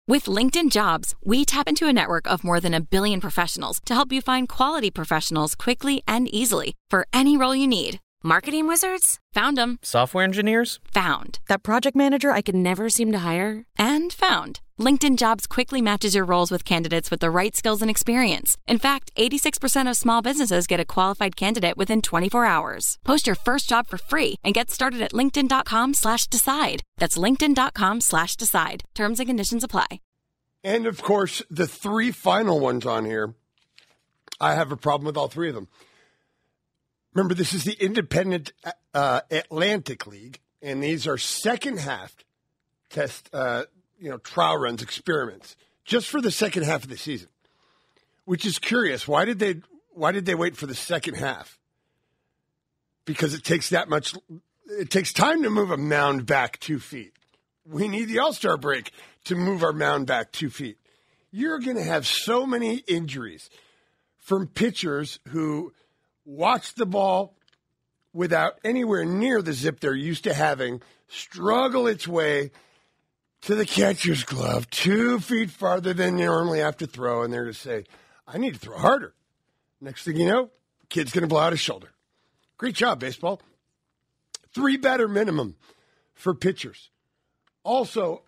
With LinkedIn Jobs, we tap into a network of more than 1 billion professionals to help you find quality professionals quickly and easily for any role you need. Marketing wizards? Found them. Software engineers? Found. That project manager I could never seem to hire? And found. LinkedIn Jobs quickly matches your roles with candidates with the right skills and experience. In fact, 86% of small businesses get a qualified candidate within 24 hours. Post your first job for free and get started at linkedin.com/decide. That's linkedin.com/decide. Terms and conditions apply. And, of course, the 3 final ones on here, I have a problem with all 3 of them. Remember, this is the Independent Atlantic League, and these are second half test, trial runs, experiments, just for the second half of the season, which is curious. Why did they wait for the second half? Because it takes time to move a mound back 2 feet. We need the All-Star break to move our mound back 2 feet. You're going to have so many injuries from pitchers who watch the ball without anywhere near the zip they're used to having, struggle its way to the catcher's glove 2 feet farther than you normally have to throw, and they're going to say, I need to throw harder. Next thing you know, kid's going to blow out his shoulder. Great job, baseball. 3 batter minimum for pitchers. Also,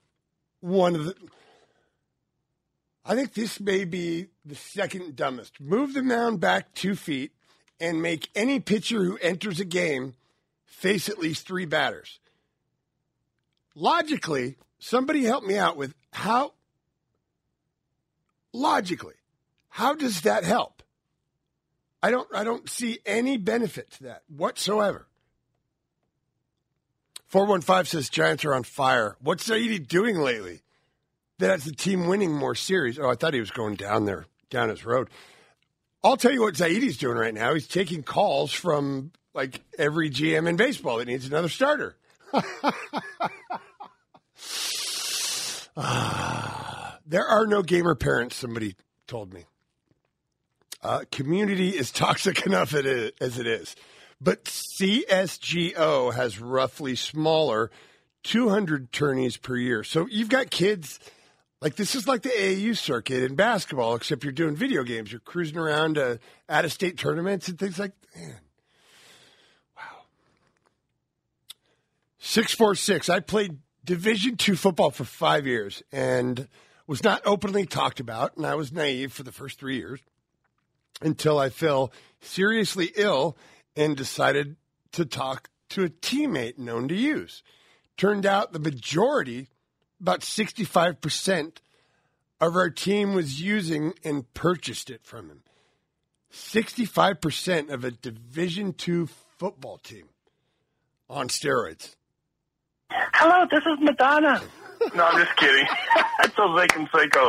I think this may be the second dumbest. Move the mound back 2 feet and make any pitcher who enters a game face at least 3 batters. Logically, somebody help me out with how does that help? I don't see any benefit to that whatsoever. 415 says Giants are on fire. What's Zaidi doing lately? That's the team winning more series. Oh, I thought he was going down his road. I'll tell you what Zaidi's doing right now. He's taking calls from like every GM in baseball that needs another starter. There are no gamer parents, somebody told me. Community is toxic enough as it is. But CSGO has roughly smaller 200 tourneys per year. So you've got kids, like this is like the AAU circuit in basketball, except you're doing video games. You're cruising around to out-of-state tournaments and things like that. Man. Wow. 646, I played Division II football for 5 years and was not openly talked about, and I was naive for the first 3 years until I fell seriously ill and decided to talk to a teammate known to use. Turned out the majority, about 65% of our team was using and purchased it from him. 65% of a Division II football team on steroids. Hello, this is Madonna. No, I'm just kidding. It's Jose Canseco.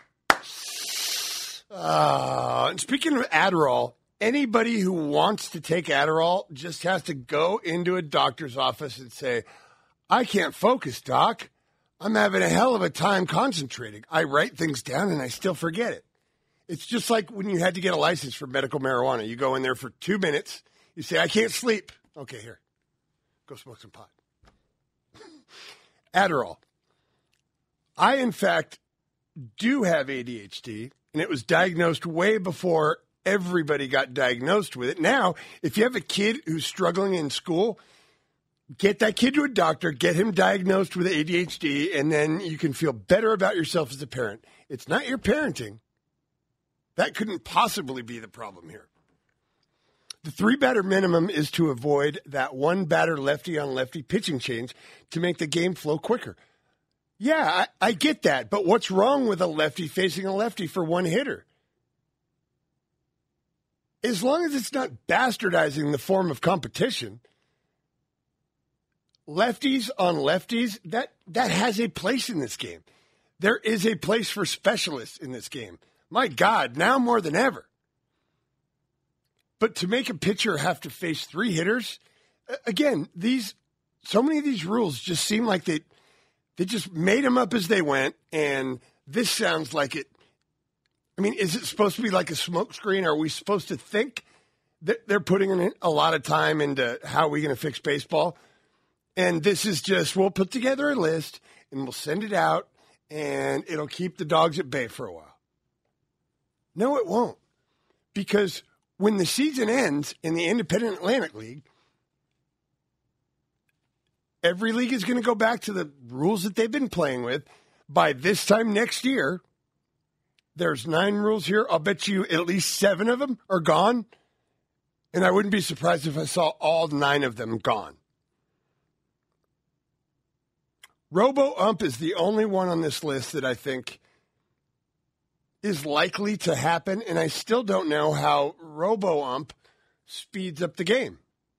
And speaking of Adderall, anybody who wants to take Adderall just has to go into a doctor's office and say, I can't focus, doc. I'm having a hell of a time concentrating. I write things down and I still forget it. It's just like when you had to get a license for medical marijuana. You go in there for 2 minutes. You say, I can't sleep. Okay, here. Go smoke some pot. Adderall. I, in fact, do have ADHD, and it was diagnosed way before everybody got diagnosed with it. Now, if you have a kid who's struggling in school, get that kid to a doctor, get him diagnosed with ADHD, and then you can feel better about yourself as a parent. It's not your parenting. That couldn't possibly be the problem here. The 3-batter minimum is to avoid that 1-batter lefty-on-lefty pitching change to make the game flow quicker. Yeah, I get that, but what's wrong with a lefty facing a lefty for one hitter? As long as it's not bastardizing the form of competition, lefties on lefties, that has a place in this game. There is a place for specialists in this game. My God, now more than ever. But to make a pitcher have to face 3 hitters, again, so many of these rules just seem like they just made them up as they went, and this sounds like it. I mean, is it supposed to be like a smokescreen? Are we supposed to think that they're putting in a lot of time into how are we going to fix baseball? And this is just, we'll put together a list, and we'll send it out, and it'll keep the dogs at bay for a while. No, it won't. Because when the season ends in the Independent Atlantic League, every league is going to go back to the rules that they've been playing with. By this time next year, there's 9 rules here. I'll bet you at least 7 of them are gone. And I wouldn't be surprised if I saw all 9 of them gone. Robo-ump is the only one on this list that I think is likely to happen, and I still don't know how Robo-ump speeds up the game.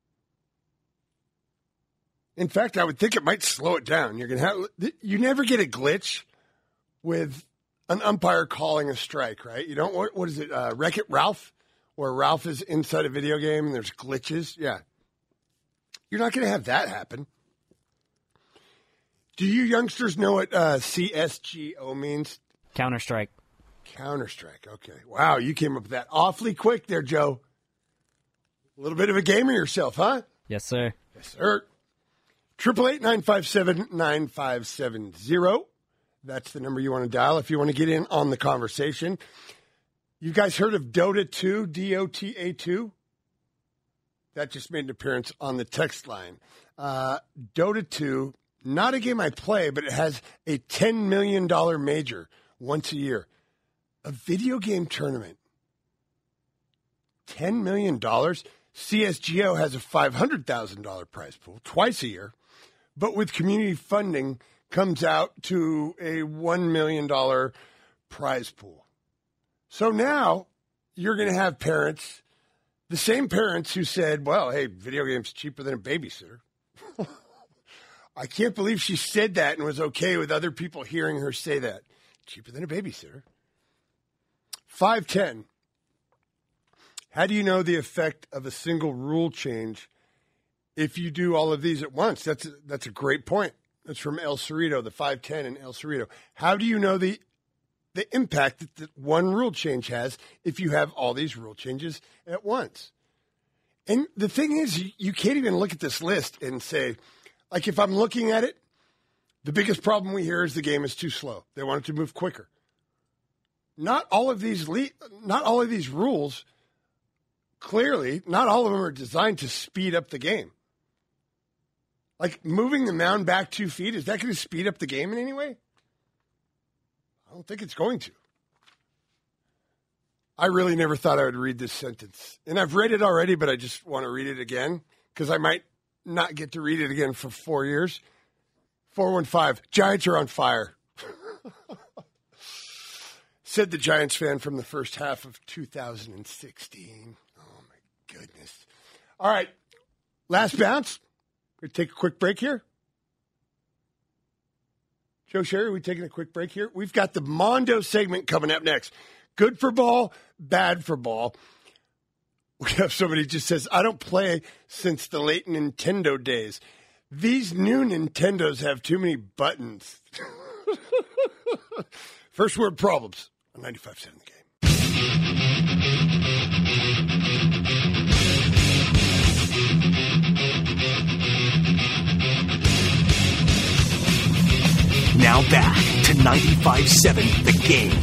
In fact, I would think it might slow it down. You never get a glitch with an umpire calling a strike, right? You don't. What is it? Wreck-It Ralph, where Ralph is inside a video game and there's glitches. Yeah, you're not going to have that happen. Do you youngsters know what CSGO means? Counter-Strike. Counter-Strike, okay. Wow, you came up with that awfully quick there, Joe. A little bit of a gamer yourself, huh? Yes, sir. Yes, sir. 888-957-9570. That's the number you want to dial if you want to get in on the conversation. You guys heard of Dota 2, DOTA 2? That just made an appearance on the text line. Dota 2, not a game I play, but it has a $10 million major once a year. A video game tournament. $10 million? CSGO has a $500,000 prize pool twice a year, but with community funding comes out to a $1 million prize pool. So now you're going to have parents, the same parents who said, well, hey, video games cheaper than a babysitter. I can't believe she said that and was okay with other people hearing her say that. Cheaper than a babysitter. 510. How do you know the effect of a single rule change if you do all of these at once? That's a great point. That's from El Cerrito, the 510 in El Cerrito. How do you know the impact that one rule change has if you have all these rule changes at once? And the thing is, you can't even look at this list and say, like if I'm looking at it, the biggest problem we hear is the game is too slow. They want it to move quicker. Not all of these rules, clearly, not all of them are designed to speed up the game. Like moving the mound back 2 feet, is that going to speed up the game in any way? I don't think it's going to. I really never thought I would read this sentence. And I've read it already, but I just want to read it again because I might not get to read it again for 4 years. 415, Giants are on fire. Said the Giants fan from the first half of 2016. Oh, my goodness. All right, last bounce. We're going to take a quick break here. Joe Sherry, are we taking a quick break here? We've got the Mondo segment coming up next. Good for ball, bad for ball. We have somebody who just says, I don't play since the late Nintendo days. These new Nintendos have too many buttons. First word problems on 95.7 The Game. Now back to 95.7 The Game.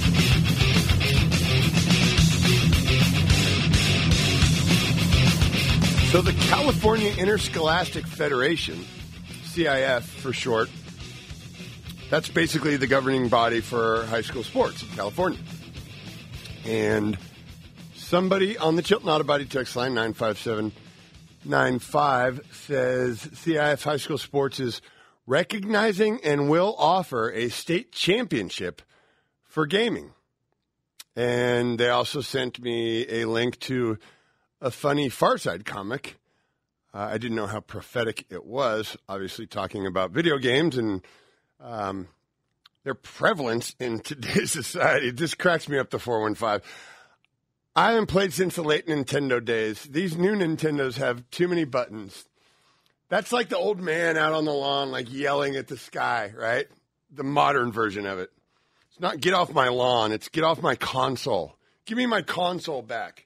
So the California Interscholastic Federation, CIF for short, that's basically the governing body for high school sports in California. And somebody on the Chilton Auto Body text line, 95795, says CIF High School Sports is recognizing and will offer a state championship for gaming. And they also sent me a link to a funny Far Side comic. I didn't know how prophetic it was, obviously talking about video games and their prevalence in today's society. This cracks me up, the 415. I haven't played since the late Nintendo days. These new Nintendos have too many buttons. That's like the old man out on the lawn, like yelling at the sky, right? The modern version of it. It's not get off my lawn. It's get off my console. Give me my console back.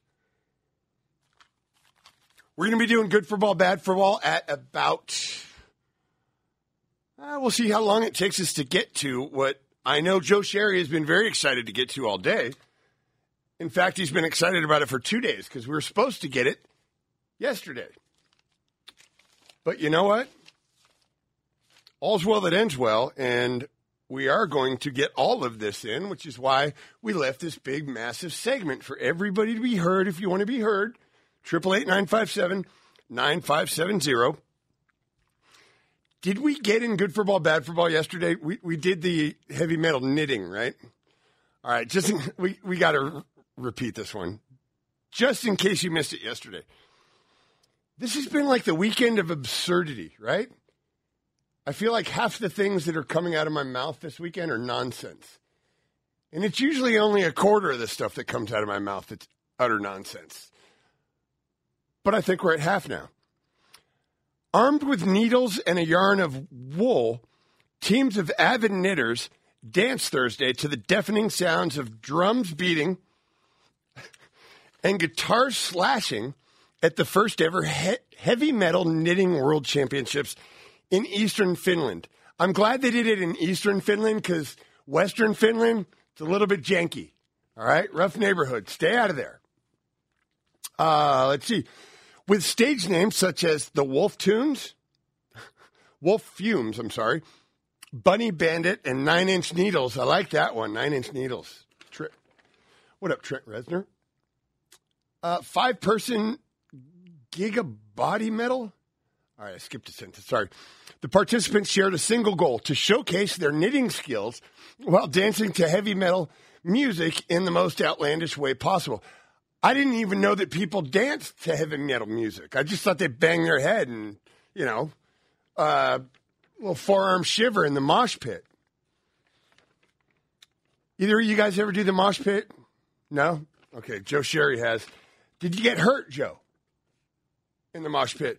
We're going to be doing good for ball, bad for ball at about, we'll see how long it takes us to get to what I know Joe Sherry has been very excited to get to all day. In fact, he's been excited about it for 2 days because we were supposed to get it yesterday. But you know what? All's well that ends well, and we are going to get all of this in, which is why we left this big, massive segment for everybody to be heard if you want to be heard. 888-957-9570. Did we get in good for ball, bad for ball yesterday? We did the heavy metal knitting, right? All right, we got to repeat this one, just in case you missed it yesterday. This has been like the weekend of absurdity, right? I feel like half the things that are coming out of my mouth this weekend are nonsense. And it's usually only a quarter of the stuff that comes out of my mouth that's utter nonsense. But I think we're at half now. Armed with needles and a yarn of wool, teams of avid knitters danced Thursday to the deafening sounds of drums beating and guitars slashing at the first ever heavy metal knitting world championships in Eastern Finland. I'm glad they did it in Eastern Finland because Western Finland, it's a little bit janky. All right? Rough neighborhood. Stay out of there. Let's see. With stage names such as the Wolf Fumes, Bunny Bandit, and 9 Inch Needles. I like that one, 9 Inch Needles. What up, Trent Reznor? 5-person Giga Body Metal. All right, I skipped a sentence. Sorry. The participants shared a single goal: to showcase their knitting skills while dancing to heavy metal music in the most outlandish way possible. I didn't even know that people danced to heavy metal music. I just thought they banged their head and, little forearm shiver in the mosh pit. Either of you guys ever do the mosh pit? No? Okay, Joe Sherry has. Did you get hurt, Joe, in the mosh pit?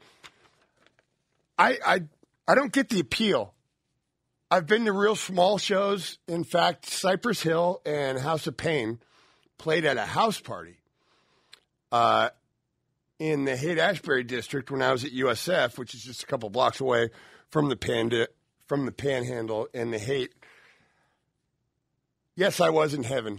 I don't get the appeal. I've been to real small shows. In fact, Cypress Hill and House of Pain played at a house party in the Haight-Ashbury district when I was at USF, which is just a couple blocks away from the Panhandle and the Haight. Yes, I was in heaven.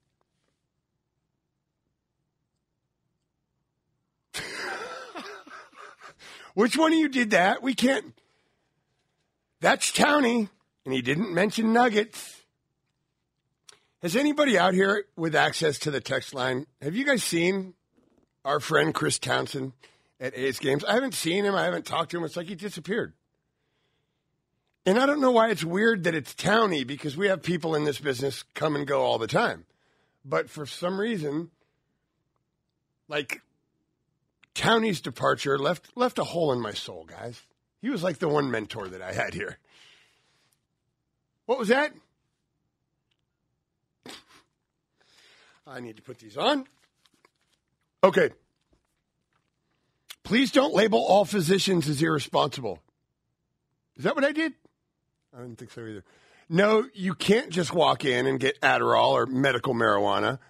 Which one of you did that? We can't. That's Townie, and he didn't mention Nuggets. Has anybody out here with access to the text line, have you guys seen our friend Chris Townsend at A's games? I haven't seen him. I haven't talked to him. It's like he disappeared. And I don't know why it's weird that it's Townie, because we have people in this business come and go all the time. But for some reason, like, Townie's departure left a hole in my soul, guys. He was like the one mentor that I had here. What was that? I need to put these on. Okay. Please don't label all physicians as irresponsible. Is that what I did? I didn't think so either. No, you can't just walk in and get Adderall or medical marijuana.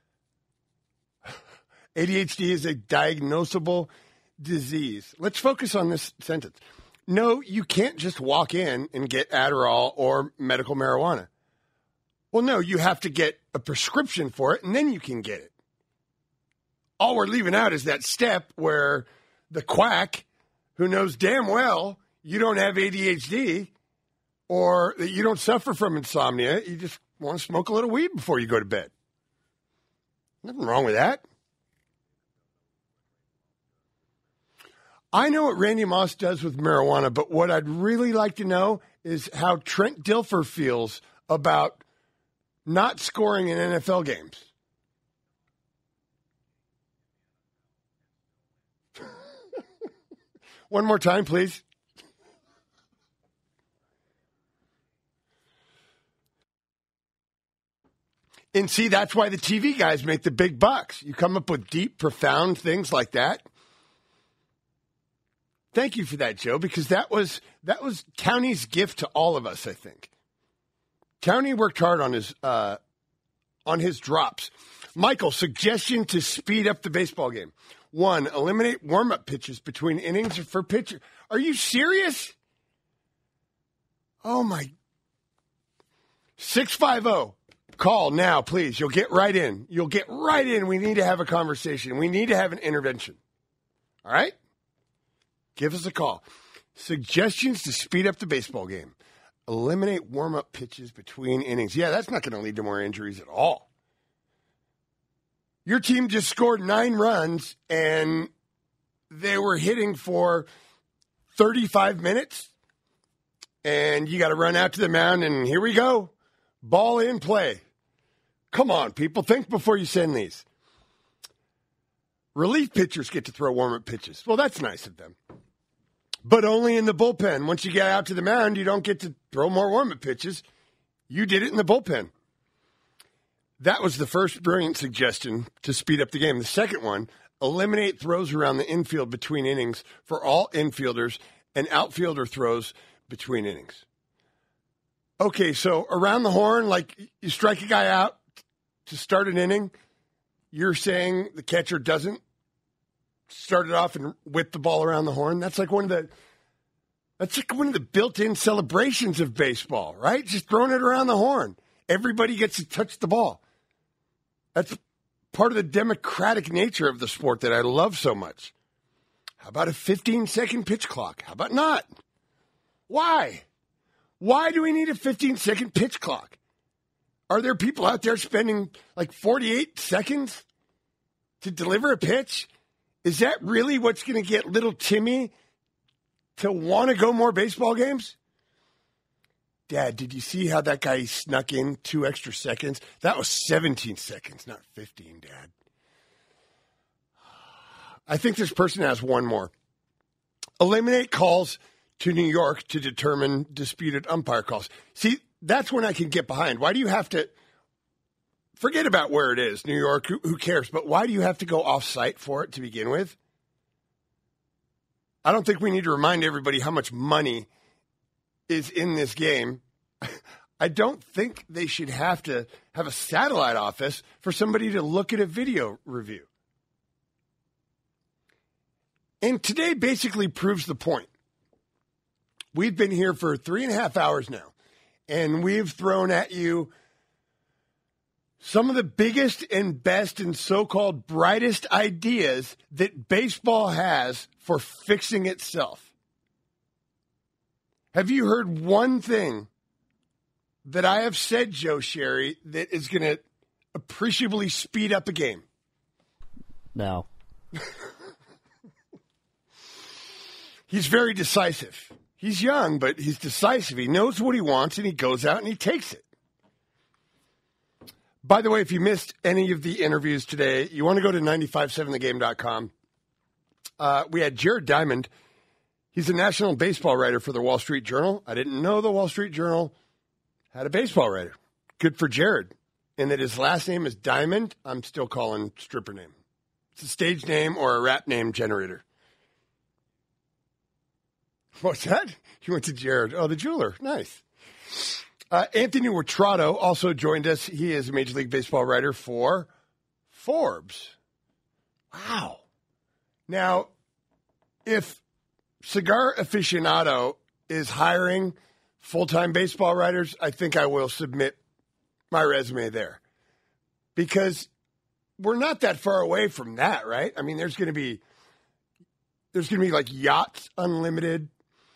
ADHD is a diagnosable disease. Let's focus on this sentence. No, you can't just walk in and get Adderall or medical marijuana. Well, no, you have to get a prescription for it, and then you can get it. All we're leaving out is that step where the quack, who knows damn well you don't have ADHD or that you don't suffer from insomnia, you just want to smoke a little weed before you go to bed. Nothing wrong with that. I know what Randy Moss does with marijuana, but what I'd really like to know is how Trent Dilfer feels about not scoring in NFL games. One more time, please. And see, that's why the TV guys make the big bucks. You come up with deep, profound things like that. Thank you for that, Joe, because that was Townie's gift to all of us, I think. Townie worked hard on his drops. Michael, suggestion to speed up the baseball game. 1, eliminate warm-up pitches between innings for pitcher. Are you serious? Oh, my. 650. Call now, please. You'll get right in. You'll get right in. We need to have a conversation. We need to have an intervention. All right? Give us a call. Suggestions to speed up the baseball game. Eliminate warm-up pitches between innings. Yeah, that's not going to lead to more injuries at all. Your team just scored 9 runs, and they were hitting for 35 minutes, and you got to run out to the mound, and here we go. Ball in play. Come on, people. Think before you send these. Relief pitchers get to throw warm-up pitches. Well, that's nice of them. But only in the bullpen. Once you get out to the mound, you don't get to throw more warm-up pitches. You did it in the bullpen. That was the first brilliant suggestion to speed up the game. The second one, eliminate throws around the infield between innings for all infielders and outfielder throws between innings. Okay, so around the horn, like you strike a guy out to start an inning, you're saying the catcher doesn't start it off and whip the ball around the horn? That's like one of the built-in celebrations of baseball, right? Just throwing it around the horn. Everybody gets to touch the ball. That's part of the democratic nature of the sport that I love so much. How about a 15-second pitch clock? How about not? Why? Why do we need a 15-second pitch clock? Are there people out there spending like 48 seconds to deliver a pitch? Is that really what's going to get little Timmy to want to go more baseball games? Dad, did you see how that guy snuck in 2 extra seconds? That was 17 seconds, not 15, Dad. I think this person has one more. Eliminate calls to New York to determine disputed umpire calls. See, that's when I can get behind. Why do you have to forget about where it is, New York, who cares? But why do you have to go off-site for it to begin with? I don't think we need to remind everybody how much money is in this game. I don't think they should have to have a satellite office for somebody to look at a video review. And today basically proves the point. We've been here for 3.5 hours now, and we've thrown at you some of the biggest and best and so-called brightest ideas that baseball has for fixing itself. Have you heard one thing that I have said, Joe Sherry, that is going to appreciably speed up a game? No. He's very decisive. He's young, but he's decisive. He knows what he wants, and he goes out and he takes it. By the way, if you missed any of the interviews today, you want to go to 957thegame.com. We had Jared Diamond. He's a national baseball writer for the Wall Street Journal. I didn't know the Wall Street Journal had a baseball writer. Good for Jared. And that his last name is Diamond, I'm still calling stripper name. It's a stage name or a rap name generator. What's that? You went to Jared. Oh, the jeweler. Nice. Anthony Witrato also joined us. He is a Major League Baseball writer for Forbes. Wow. Now, if Cigar Aficionado is hiring full-time baseball writers, I think I will submit my resume there. Because we're not that far away from that, right? I mean, there's going to be like Yachts Unlimited.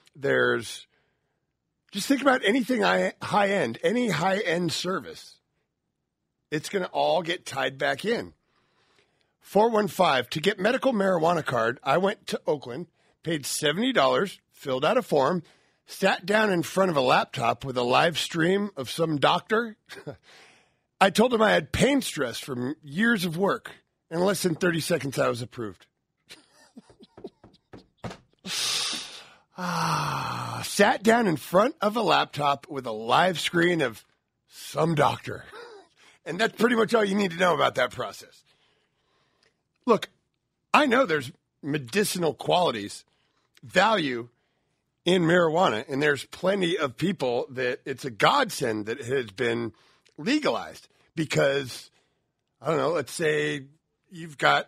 Just think about anything high-end, any high-end service. It's going to all get tied back in. 415, to get medical marijuana card, I went to Oakland, paid $70, filled out a form, sat down in front of a laptop with a live stream of some doctor. I told him I had pain stress from years of work. In less than 30 seconds, I was approved. Sat down in front of a laptop with a live screen of some doctor. And that's pretty much all you need to know about that process. Look, I know there's medicinal qualities, value in marijuana, and there's plenty of people that it's a godsend that it has been legalized because, I don't know, let's say you've got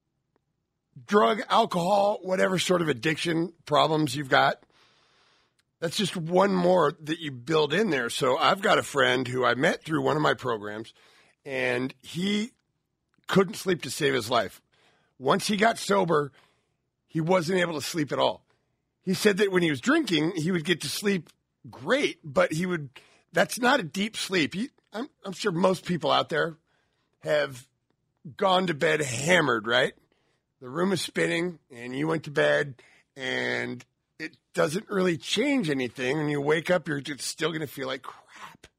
drug, alcohol, whatever sort of addiction problems you've got, That's just one more that you build in there. So I've got a friend who I met through one of my programs, and he couldn't sleep to save his life. Once he got sober, he wasn't able to sleep at all. He said that when he was drinking, he would get to sleep great, but that's not a deep sleep. I'm sure most people out there have gone to bed hammered, right? The room is spinning, and you went to bed, and it doesn't really change anything. When you wake up, you're just still going to feel like crap.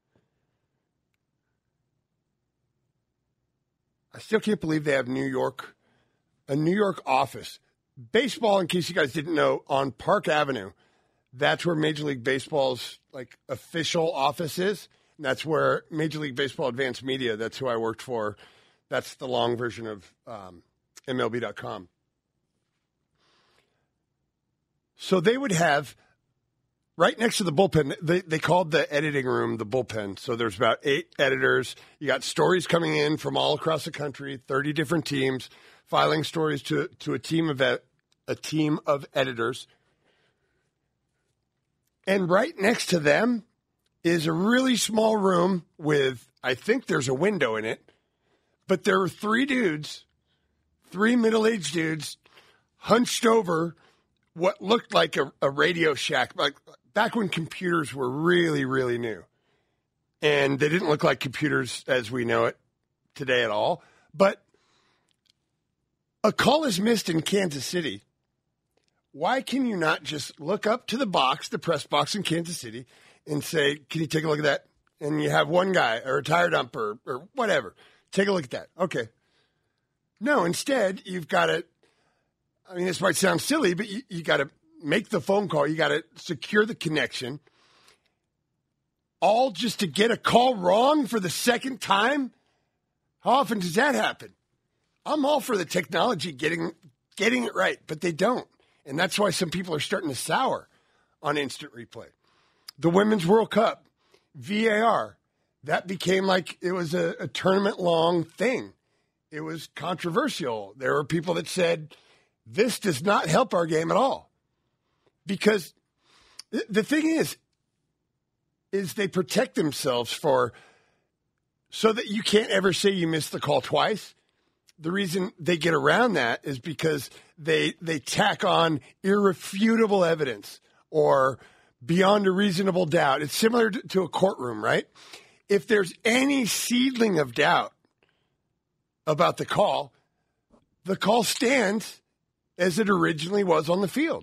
I still can't believe they have a New York office. Baseball, in case you guys didn't know, on Park Avenue, that's where Major League Baseball's official office is. And that's where Major League Baseball Advanced Media, that's who I worked for. That's the long version of MLB.com. So they would have, right next to the bullpen, they called the editing room the bullpen. So there's about 8 editors. You got stories coming in from all across the country, 30 different teams, filing stories to a team of editors. And right next to them is a really small room with, I think there's a window in it, but there were 3 middle-aged dudes, hunched over what looked like a Radio Shack, like back when computers were really, really new. And they didn't look like computers as we know it today at all. But a call is missed in Kansas City. Why can you not just look up to the box, the press box in Kansas City, and say, can you take a look at that? And you have one guy or a tire dumper or whatever. Take a look at that. Okay. No, instead, you've got to, this might sound silly, but you got to make the phone call. You got to secure the connection. All just to get a call wrong for the second time? How often does that happen? I'm all for the technology getting it right, but they don't. And that's why some people are starting to sour on instant replay. The Women's World Cup, VAR, that became like it was a tournament-long thing. It was controversial. There were people that said, this does not help our game at all. Because the thing is they protect themselves so that you can't ever say you missed the call twice. The reason they get around that is because they tack on irrefutable evidence or beyond a reasonable doubt. It's similar to a courtroom, right? If there's any seedling of doubt about the call stands as it originally was on the field.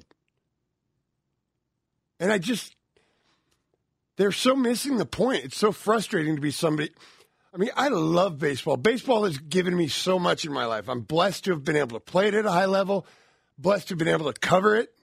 And they're so missing the point. It's so frustrating to be somebody. I love baseball. Baseball has given me so much in my life. I'm blessed to have been able to play it at a high level, blessed to have been able to cover it.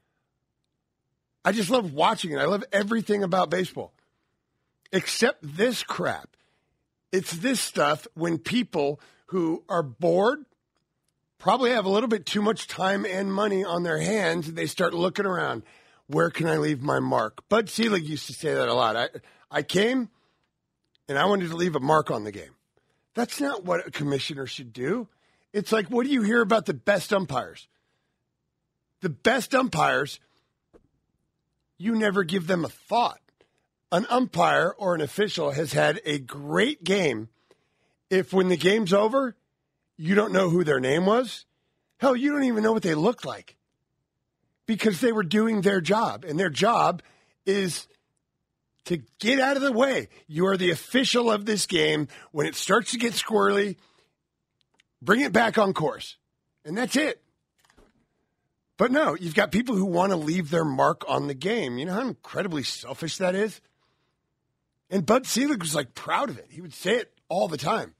I just love watching it. I love everything about baseball, except this crap. It's this stuff when people who are bored, probably have a little bit too much time and money on their hands, and they start looking around. Where can I leave my mark? Bud Selig used to say that a lot. I came, and I wanted to leave a mark on the game. That's not what a commissioner should do. It's like, what do you hear about the best umpires? The best umpires, you never give them a thought. An umpire or an official has had a great game if when the game's over, you don't know who their name was. Hell, you don't even know what they looked like because they were doing their job, and their job is to get out of the way. You are the official of this game. When it starts to get squirrely, bring it back on course, and that's it. But no, you've got people who want to leave their mark on the game. You know how incredibly selfish that is? And Bud Selig was proud of it. He would say it all the time.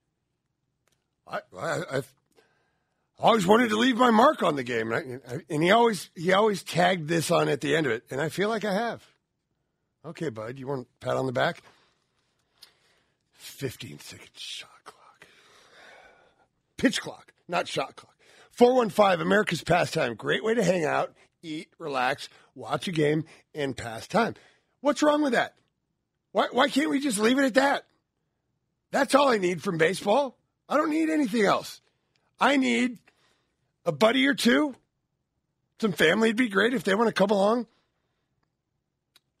I've always wanted to leave my mark on the game. And he always tagged this on at the end of it. And I feel like I have. Okay, Bud, you want a pat on the back? 15-second shot clock. Pitch clock, not shot clock. 415, America's Pastime. Great way to hang out, eat, relax, watch a game, and pass time. What's wrong with that? Why can't we just leave it at that? That's all I need from baseball. I don't need anything else. I need a buddy or two. Some family would be great if they want to come along.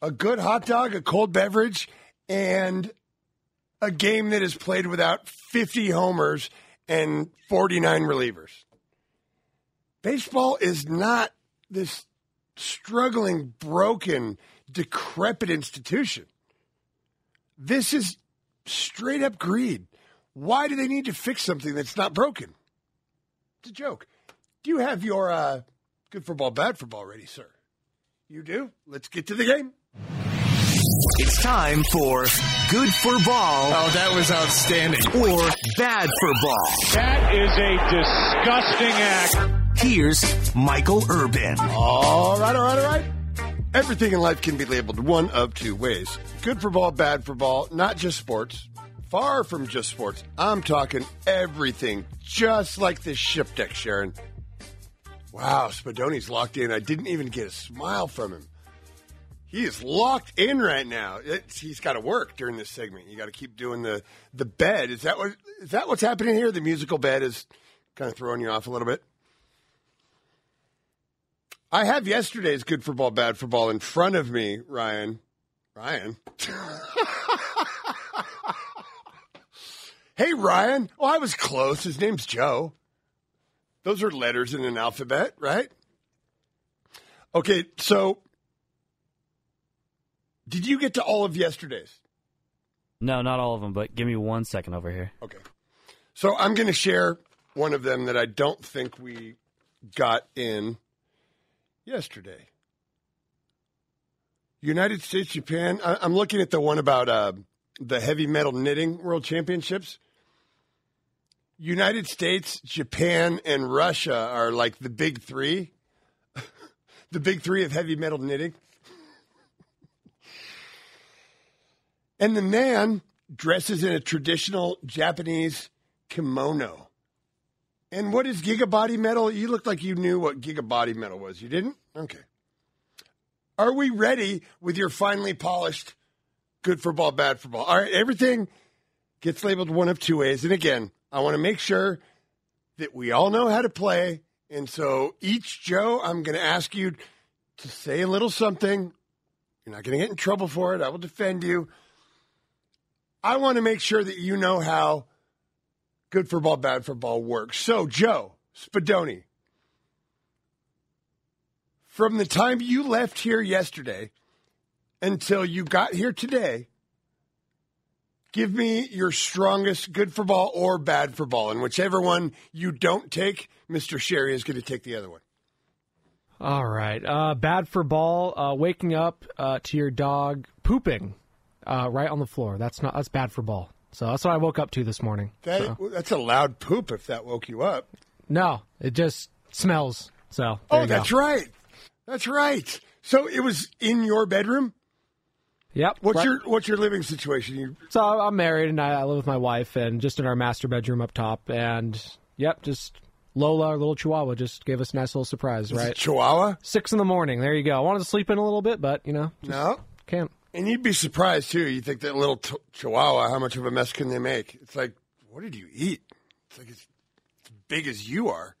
a good hot dog, a cold beverage, and a game that is played without 50 homers and 49 relievers. Baseball is not this struggling, broken, decrepit institution. This is straight up greed. Why do they need to fix something that's not broken? It's a joke. Do you have your good for ball, bad for ball ready, sir? You do? Let's get to the game. It's time for Good for Ball. Oh, that was outstanding. Or Bad for Ball. That is a disgusting act. Here's Michael Urban. All right. Everything in life can be labeled one of two ways. Good for ball, bad for ball, not just sports. Far from just sports. I'm talking everything, just like this ship deck, Sharon. Wow, Spadoni's locked in. I didn't even get a smile from him. He is locked in right now. He's got to work during this segment. You got to keep doing the bed. Is that what's happening here? The musical bed is kind of throwing you off a little bit. I have yesterday's good for ball, bad for ball in front of me, Ryan. Hey, Ryan. Oh, I was close. His name's Joe. Those are letters in an alphabet, right? Okay, so did you get to all of yesterday's? No, not all of them, but give me 1 second over here. Okay. So I'm going to share one of them that I don't think we got in yesterday. United States, Japan. I'm looking at the one about the heavy metal knitting world championships. United States, Japan, and Russia are like the big three. The big three of heavy metal knitting. And the man dresses in a traditional Japanese kimono. And what is Gigabody metal? You looked like you knew what Gigabody metal was. You didn't? Okay. Are we ready with your finely polished good for ball, bad for ball? All right, everything gets labeled one of two ways. And again, I want to make sure that we all know how to play. And so each Joe, I'm going to ask you to say a little something. You're not going to get in trouble for it. I will defend you. I want to make sure that you know how good for ball, bad for ball works. So, Joe Spadoni, from the time you left here yesterday until you got here today, give me your strongest good for ball or bad for ball. And whichever one you don't take, Mr. Sherry is going to take the other one. All right. Bad for ball, waking up to your dog pooping right on the floor. That's bad for ball. So that's what I woke up to this morning. That's a loud poop if that woke you up. No, it just smells. So that's right. That's right. So it was in your bedroom? Yep. What's your living situation? So I'm married and I live with my wife and just in our master bedroom up top. And yep, just Lola, our little Chihuahua, just gave us a nice little surprise, right? Chihuahua? 6 a.m. There you go. I wanted to sleep in a little bit, but no, can't. And you'd be surprised, too. You think that little Chihuahua, how much of a mess can they make? It's like, what did you eat? It's like it's as big as you are.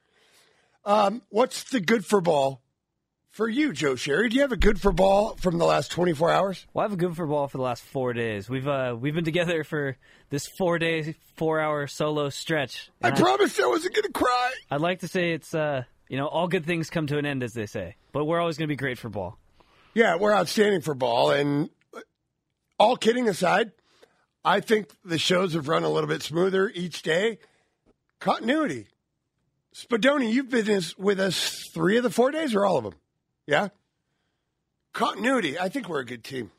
What's the good for ball for you, Joe Sherry? Do you have a good for ball from the last 24 hours? Well, I have a good for ball for the last 4 days. We've been together for this 4-day, 4-hour solo stretch. I promised I wasn't going to cry. I'd like to say it's, all good things come to an end, as they say. But we're always going to be great for ball. Yeah, we're outstanding for ball. And all kidding aside, I think the shows have run a little bit smoother each day. Continuity. Spadoni, you've been with us 3 of the 4 days or all of them? Yeah? Continuity. I think we're a good team.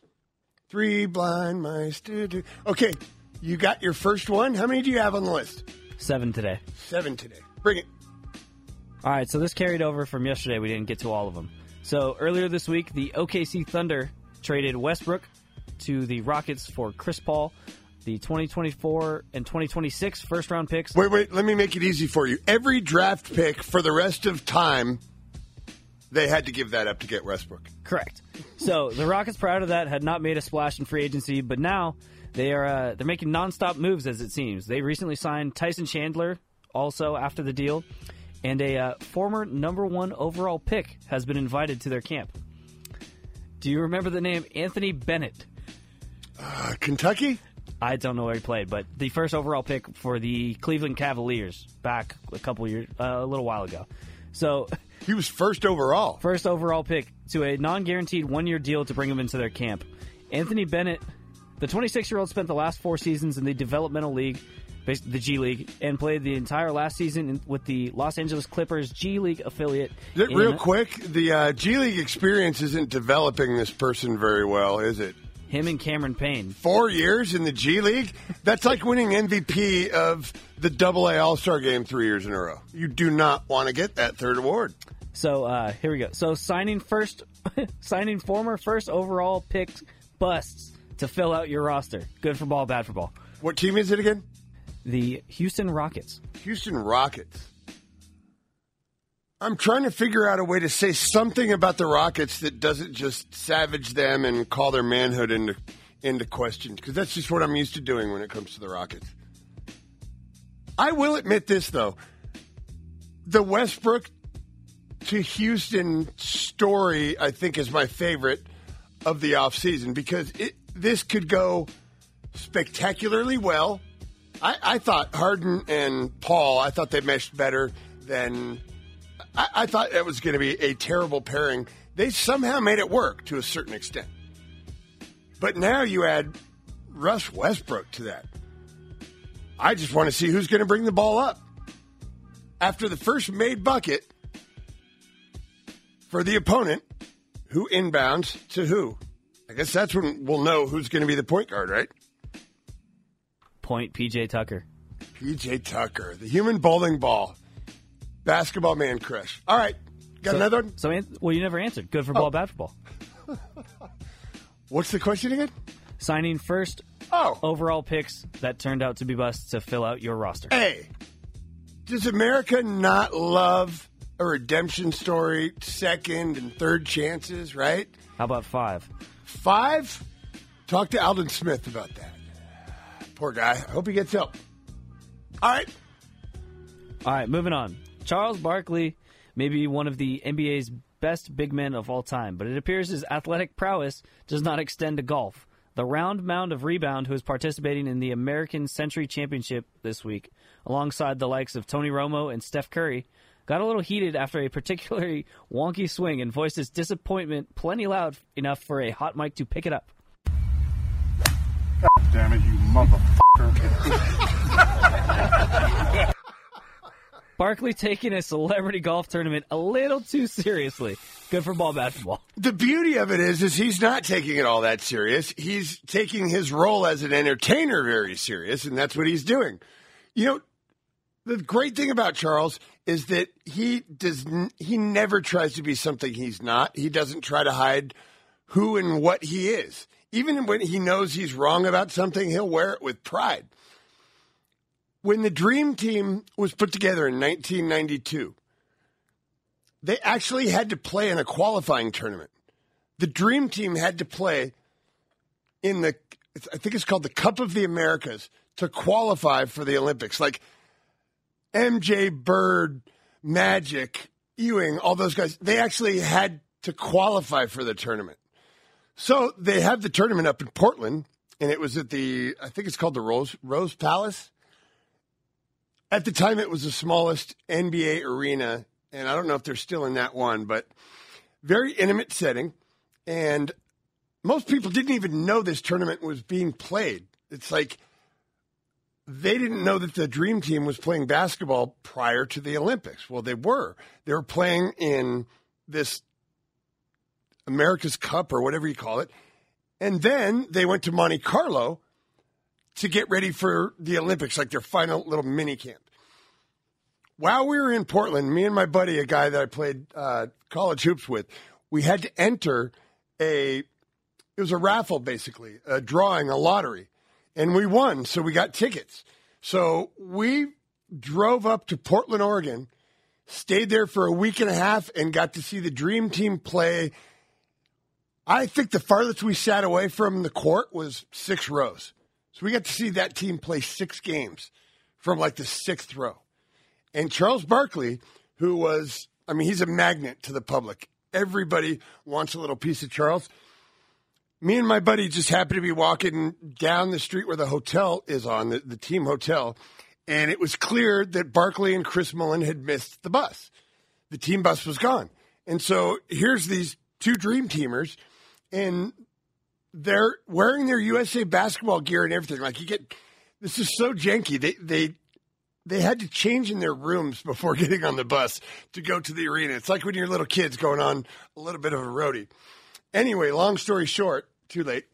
3 blind mice. Okay, you got your first one. How many do you have on the list? 7 today. 7 today. Bring it. All right, so this carried over from yesterday. We didn't get to all of them. So earlier this week, the OKC Thunder traded Westbrook to the Rockets for Chris Paul, the 2024 and 2026 first-round picks. Wait. Let me make it easy for you. Every draft pick for the rest of time, they had to give that up to get Westbrook. Correct. So the Rockets, prior to that, had not made a splash in free agency, but now they're making nonstop moves, as it seems. They recently signed Tyson Chandler, also after the deal, and a former number 1 overall pick has been invited to their camp. Do you remember the name Anthony Bennett? Kentucky? I don't know where he played, but the first overall pick for the Cleveland Cavaliers back a little while ago. So he was first overall. First overall pick to a non-guaranteed one-year deal to bring him into their camp. Anthony Bennett, the 26-year-old, spent the last 4 seasons in the developmental league, the G League, and played the entire last season with the Los Angeles Clippers G League affiliate. Real quick, the G League experience isn't developing this person very well, is it? Him and Cameron Payne. 4 years in the G League? That's like winning MVP of the AA All-Star Game 3 years in a row. You do not want to get that third award. So here we go. So signing former first overall pick busts to fill out your roster. Good for ball, bad for ball. What team is it again? The Houston Rockets. Houston Rockets. I'm trying to figure out a way to say something about the Rockets that doesn't just savage them and call their manhood into question, because that's just what I'm used to doing when it comes to the Rockets. I will admit this, though. The Westbrook to Houston story, I think, is my favorite of the offseason, because this could go spectacularly well. I thought Harden and Paul, I thought they meshed better than... I thought that was going to be a terrible pairing. They somehow made it work to a certain extent. But now you add Russ Westbrook to that. I just want to see who's going to bring the ball up. After the first made bucket for the opponent, who inbounds to who? I guess that's when we'll know who's going to be the point guard, right? Point P.J. Tucker. P.J. Tucker, the human bowling ball. Basketball man crush. All right. Got another one? Well, you never answered. Good for ball, bad for ball. What's the question again? Signing first overall picks that turned out to be busts to fill out your roster. Hey, does America not love a redemption story, second and third chances, right? How about 5? 5? Talk to Alden Smith about that. Poor guy. I hope he gets help. All right, moving on. Charles Barkley may be one of the NBA's best big men of all time, but it appears his athletic prowess does not extend to golf. The round mound of rebound, who is participating in the American Century Championship this week, alongside the likes of Tony Romo and Steph Curry, got a little heated after a particularly wonky swing and voiced his disappointment plenty loud enough for a hot mic to pick it up. God damn it, you motherfucker. Barkley taking a celebrity golf tournament a little too seriously. Good for ball, bad for ball. The beauty of it is he's not taking it all that serious. He's taking his role as an entertainer very serious, and that's what he's doing. You know, the great thing about Charles is that he never tries to be something he's not. He doesn't try to hide who and what he is. Even when he knows he's wrong about something, he'll wear it with pride. When the Dream Team was put together in 1992, they actually had to play in a qualifying tournament. The Dream Team had to play in I think it's called the Cup of the Americas, to qualify for the Olympics. Like MJ, Bird, Magic, Ewing, all those guys, they actually had to qualify for the tournament. So they have the tournament up in Portland, and it was at I think it's called the Rose Palace. At the time, it was the smallest NBA arena, and I don't know if they're still in that one, but very intimate setting. And most people didn't even know this tournament was being played. It's like they didn't know that the Dream Team was playing basketball prior to the Olympics. Well, they were. They were playing in this America's Cup or whatever you call it. And then they went to Monte Carlo to get ready for the Olympics, like their final little mini camp. While we were in Portland, me and my buddy, a guy that I played college hoops with, we had to enter it was a raffle, basically, a drawing, a lottery. And we won, so we got tickets. So we drove up to Portland, Oregon, stayed there for a week and a half, and got to see the Dream Team play. I think the farthest we sat away from the court was 6 rows. So we got to see that team play 6 games from like the 6th row. And Charles Barkley, who was, he's a magnet to the public. Everybody wants a little piece of Charles. Me and my buddy just happened to be walking down the street where the hotel is on, the team hotel, and it was clear that Barkley and Chris Mullin had missed the bus. The team bus was gone. And so here's these two Dream Teamers, and they're wearing their USA basketball gear and everything. Like, this is so janky. They had to change in their rooms before getting on the bus to go to the arena. It's like when you're little kids going on a little bit of a roadie. Anyway, long story short, too late.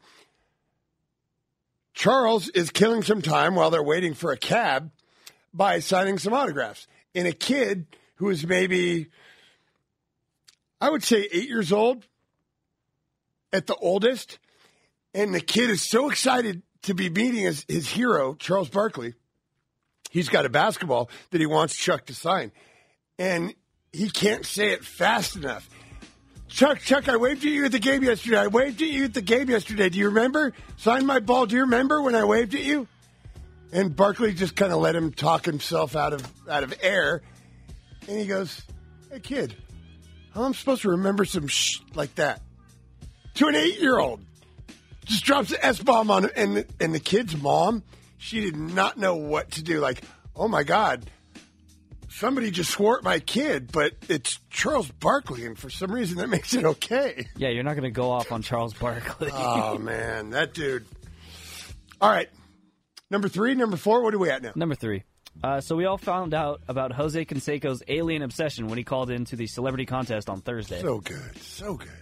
Charles is killing some time while they're waiting for a cab by signing some autographs. And a kid who is maybe, I would say 8 years old at the oldest. And the kid is so excited to be meeting his hero, Charles Barkley. He's got a basketball that he wants Chuck to sign. And he can't say it fast enough. Chuck, I waved at you at the game yesterday. Do you remember? Signed my ball. Do you remember when I waved at you? And Barkley just kind of let him talk himself out of air. And he goes, hey, kid, how am I supposed to remember some like that? To an 8-year-old. Just drops the S-bomb on him. And the kid's mom, she did not know what to do. Like, oh, my God. Somebody just swore at my kid, but it's Charles Barkley, and for some reason that makes it okay. Yeah, you're not going to go off on Charles Barkley. Oh, man, that dude. All right, number 3, number 4, what are we at now? Number 3. So we all found out about Jose Canseco's alien obsession when he called into the celebrity contest on Thursday. So good, so good.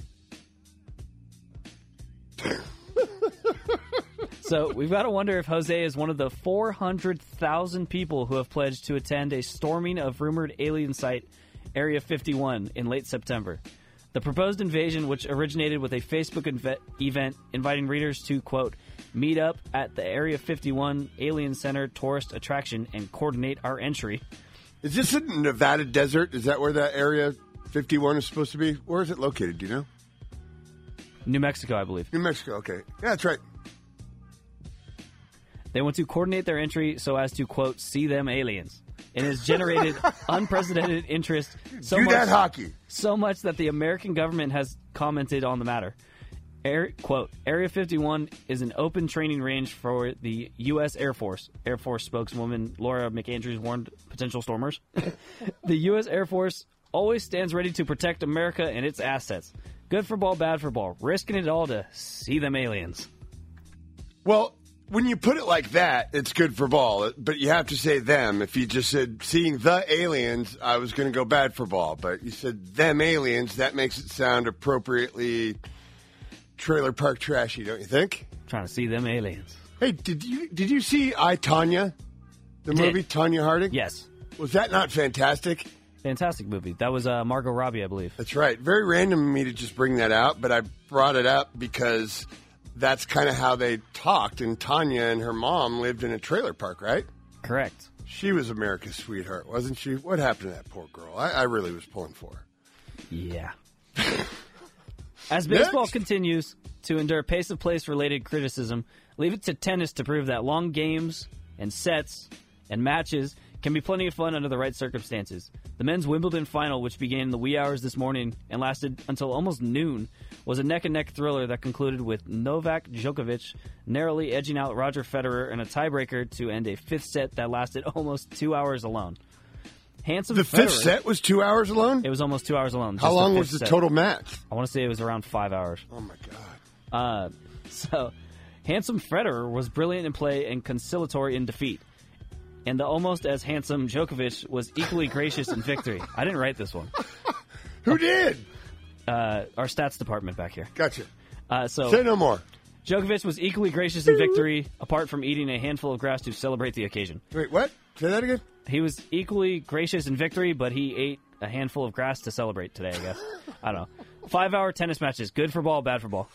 So we've got to wonder if Jose is one of the 400,000 people who have pledged to attend a storming of rumored alien site Area 51 in late September. The proposed invasion, which originated with a Facebook event inviting readers to, quote, meet up at the Area 51 Alien Center tourist attraction and coordinate our entry. Is this in Nevada desert? Is that where that Area 51 is supposed to be? Where is it located? Do you know? New Mexico, I believe. New Mexico, okay. Yeah, that's right. They want to coordinate their entry so as to, quote, see them aliens. It has generated unprecedented interest so much that the American government has commented on the matter. Quote, Area 51 is an open training range for the U.S. Air Force. Air Force spokeswoman Laura McAndrews warned potential stormers. The U.S. Air Force always stands ready to protect America and its assets. Good for ball, bad for ball. Risking it all to see them aliens. Well, when you put it like that, it's good for ball, but you have to say them. If you just said seeing the aliens, I was going to go bad for ball, but you said them aliens, that makes it sound appropriately trailer park trashy, don't you think? Trying to see them aliens. Hey, did you see I, Tonya? The movie, Tonya Harding? Yes. Was that not fantastic? Fantastic movie. That was Margot Robbie, I believe. That's right. Very random of me to just bring that out, but I brought it up because that's kind of how they talked, and Tanya and her mom lived in a trailer park, right? Correct. She was America's sweetheart, wasn't she? What happened to that poor girl? I really was pulling for her. Yeah. As baseball continues to endure pace of place-related criticism, leave it to tennis to prove that long games and sets and matches can be plenty of fun under the right circumstances. The men's Wimbledon final, which began in the wee hours this morning and lasted until almost noon, was a neck-and-neck thriller that concluded with Novak Djokovic narrowly edging out Roger Federer in a tiebreaker to end a fifth set that lasted almost 2 hours alone. The fifth set was 2 hours alone? It was almost 2 hours alone. How long was the total match? I want to say it was around 5 hours. Oh, my God. So, handsome Federer was brilliant in play and conciliatory in defeat. And the almost as handsome Djokovic was equally gracious in victory. I didn't write this one. Who did? Our stats department back here. Gotcha. So say no more. Djokovic was equally gracious in victory, apart from eating a handful of grass to celebrate the occasion. Wait, what? Say that again? He was equally gracious in victory, but he ate a handful of grass to celebrate today, I guess. I don't know. 5-hour tennis matches. Good for ball, bad for ball.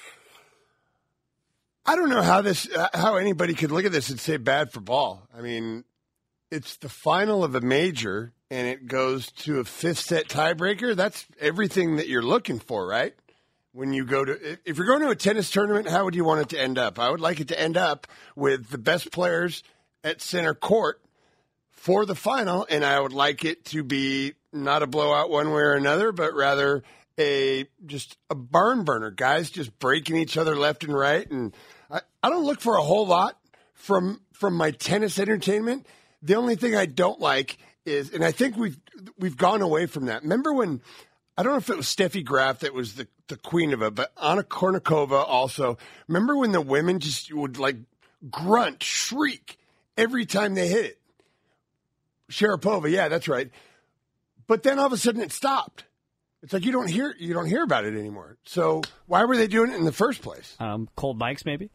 I don't know how anybody could look at this and say bad for ball. I mean, it's the final of a major, and it goes to a fifth set tiebreaker. That's everything that you're looking for, right? When you go to, if you're going to a tennis tournament, how would you want it to end up? I would like it to end up with the best players at center court for the final, and I would like it to be not a blowout one way or another, but rather just a barn burner. Guys just breaking each other left and right. And I don't look for a whole lot from my tennis entertainment. The only thing I don't like is, and I think we've gone away from that. Remember when, I don't know if it was Steffi Graf that was the queen of it, but Anna Kournikova also. Remember when the women just would like grunt, shriek every time they hit it? Sharapova, yeah, that's right. But then all of a sudden it stopped. It's like you don't hear about it anymore. So why were they doing it in the first place? Cold mics, maybe.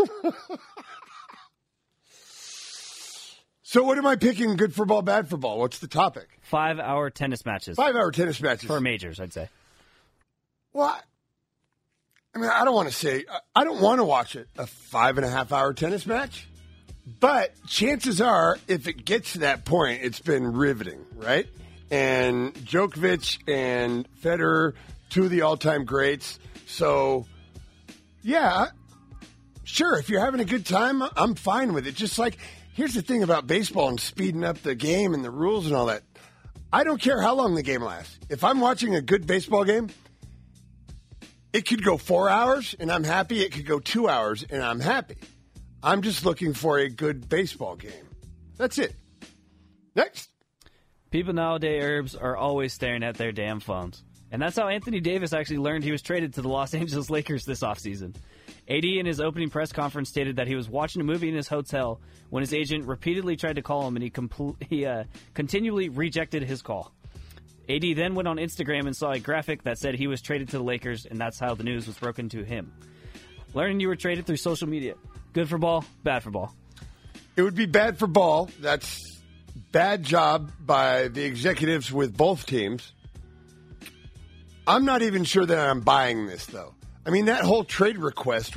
So what am I picking? Good for ball, bad for ball? What's the topic? 5-hour tennis matches. 5-hour tennis matches for majors, I'd say. Well, I mean, I don't want to say I don't want to watch a 5.5-hour tennis match, but chances are, if it gets to that point, it's been riveting, right? And Djokovic and Federer, two of the all-time greats. So, yeah, sure, if you're having a good time, I'm fine with it. Just like, here's the thing about baseball and speeding up the game and the rules and all that. I don't care how long the game lasts. If I'm watching a good baseball game, it could go 4 hours and I'm happy. It could go 2 hours and I'm happy. I'm just looking for a good baseball game. That's it. Next. People nowadays, Herbs, are always staring at their damn phones. And that's how Anthony Davis actually learned he was traded to the Los Angeles Lakers this offseason. AD in his opening press conference stated that he was watching a movie in his hotel when his agent repeatedly tried to call him and he continually rejected his call. AD then went on Instagram and saw a graphic that said he was traded to the Lakers, and that's how the news was broken to him. Learning you were traded through social media. Good for ball, bad for ball. It would be bad for ball. That's bad job by the executives with both teams. I'm not even sure that I'm buying this, though. I mean, that whole trade request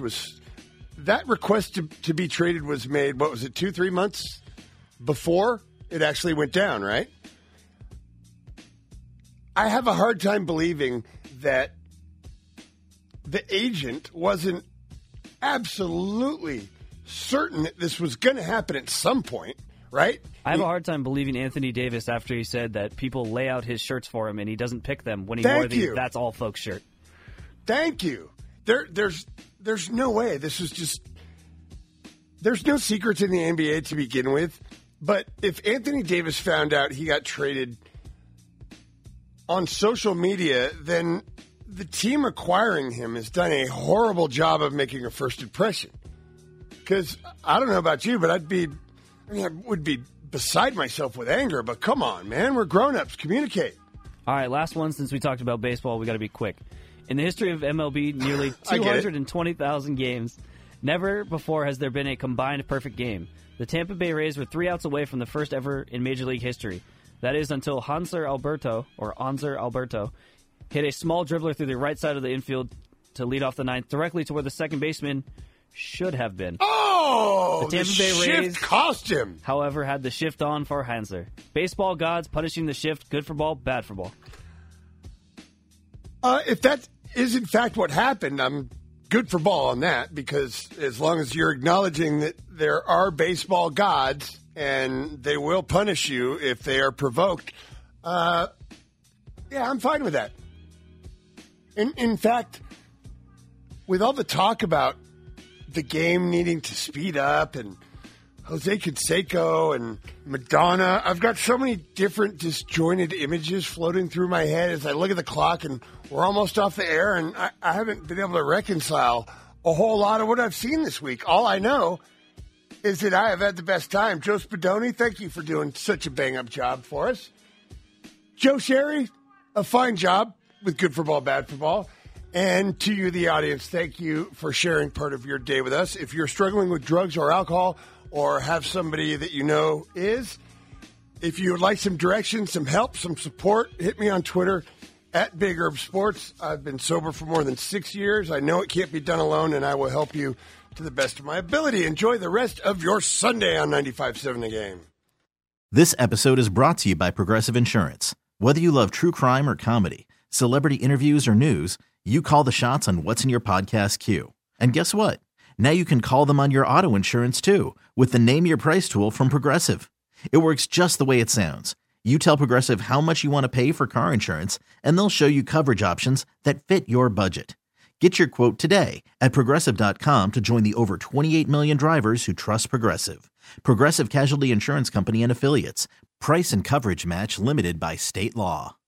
to be traded was made, what was it, 2-3 months before it actually went down, right? I have a hard time believing that the agent wasn't absolutely certain that this was going to happen at some point, right? I have a hard time believing Anthony Davis after he said that people lay out his shirts for him and he doesn't pick them when he wore the That's All Folks shirt. Thank you. There's no way. This is just – there's no secrets in the NBA to begin with. But if Anthony Davis found out he got traded on social media, then the team acquiring him has done a horrible job of making a first impression. Because I don't know about you, but I would be beside myself with anger. But come on, man. We're grown-ups. Communicate. All right, last one since we talked about baseball. We got to be quick. In the history of MLB, nearly 220,000 games, never before has there been a combined perfect game. The Tampa Bay Rays were 3 outs away from the first ever in Major League history. That is until Hanser Alberto hit a small dribbler through the right side of the infield to lead off the ninth, directly to where the second baseman should have been. Oh, the Tampa Bay Rays cost him. However, had the shift on for Hanser. Baseball gods punishing the shift. Good for ball, bad for ball. If that is in fact what happened, I'm good for ball on that, because as long as you're acknowledging that there are baseball gods and they will punish you if they are provoked, yeah, I'm fine with that. In fact, with all the talk about the game needing to speed up and Jose Canseco and Madonna, I've got so many different disjointed images floating through my head as I look at the clock, and we're almost off the air, and I haven't been able to reconcile a whole lot of what I've seen this week. All I know is that I have had the best time. Joe Spadoni, thank you for doing such a bang-up job for us. Joe Sherry, a fine job with Good for Ball, Bad for Ball. And to you, the audience, thank you for sharing part of your day with us. If you're struggling with drugs or alcohol, or have somebody that you know is, if you would like some direction, some help, some support, hit me on Twitter at Big Herb Sports. I've been sober for more than 6 years. I know it can't be done alone, and I will help you to the best of my ability. Enjoy the rest of your Sunday on 95.7 The Game. This episode is brought to you by Progressive Insurance. Whether you love true crime or comedy, celebrity interviews or news, you call the shots on what's in your podcast queue. And guess what? Now you can call them on your auto insurance too with the Name Your Price tool from Progressive. It works just the way it sounds. You tell Progressive how much you want to pay for car insurance, and they'll show you coverage options that fit your budget. Get your quote today at Progressive.com to join the over 28 million drivers who trust Progressive. Progressive Casualty Insurance Company and Affiliates. Price and coverage match limited by state law.